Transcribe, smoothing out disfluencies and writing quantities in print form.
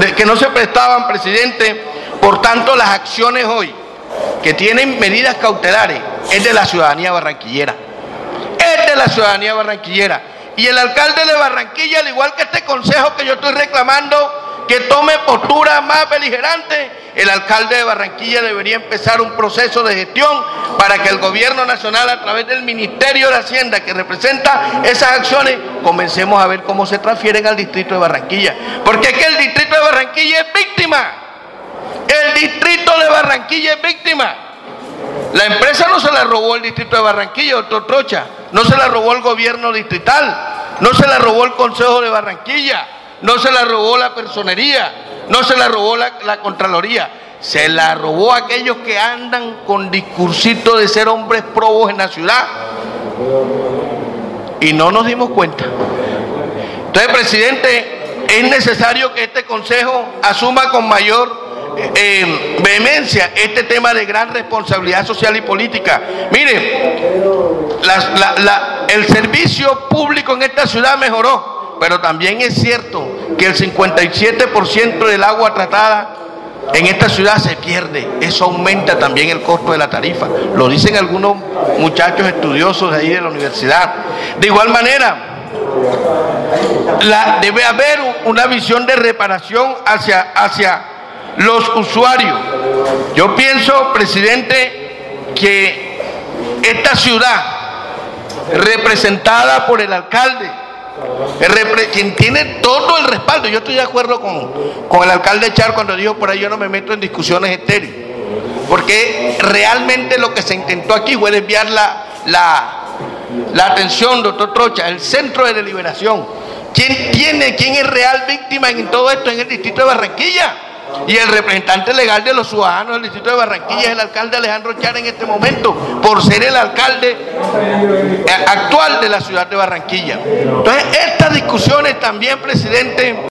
que no se prestaban, presidente. Por tanto, las acciones hoy que tienen medidas cautelares es de la ciudadanía barranquillera. Es de la ciudadanía barranquillera. Y el alcalde de Barranquilla, al igual que este consejo que yo estoy reclamando, que tome postura más beligerante, el alcalde de Barranquilla debería empezar un proceso de gestión para que el gobierno nacional, a través del Ministerio de Hacienda, que representa esas acciones, comencemos a ver cómo se transfieren al distrito de Barranquilla. Porque es que el distrito de Barranquilla es víctima. El distrito de Barranquilla es víctima. La empresa no se la robó el distrito de Barranquilla, doctor Trocha. No se la robó el gobierno distrital. No se la robó el Consejo de Barranquilla. No se la robó la personería. No se la robó la Contraloría. Se la robó a aquellos que andan con discursito de ser hombres probos en la ciudad. Y no nos dimos cuenta. Entonces, presidente, es necesario que este Consejo asuma con mayor vehemencia este tema de gran responsabilidad social y política. Mire, el servicio público en esta ciudad mejoró, pero también es cierto que el 57% del agua tratada en esta ciudad se pierde. Eso aumenta también el costo de la tarifa. Lo dicen algunos muchachos estudiosos de ahí de la universidad. De igual manera, debe haber una visión de reparación hacia los usuarios. Yo pienso, presidente, que esta ciudad, representada por el alcalde, quien tiene todo el respaldo, yo estoy de acuerdo con el alcalde Char cuando dijo por ahí: yo no me meto en discusiones estériles, porque realmente lo que se intentó aquí fue desviar la atención, doctor Trocha, el centro de deliberación. ¿Quién es real víctima en todo esto en el distrito de Barranquilla? Y el representante legal de los ciudadanos del distrito de Barranquilla es el alcalde Alejandro Char en este momento, por ser el alcalde actual de la ciudad de Barranquilla. Entonces, estas discusiones también, presidente,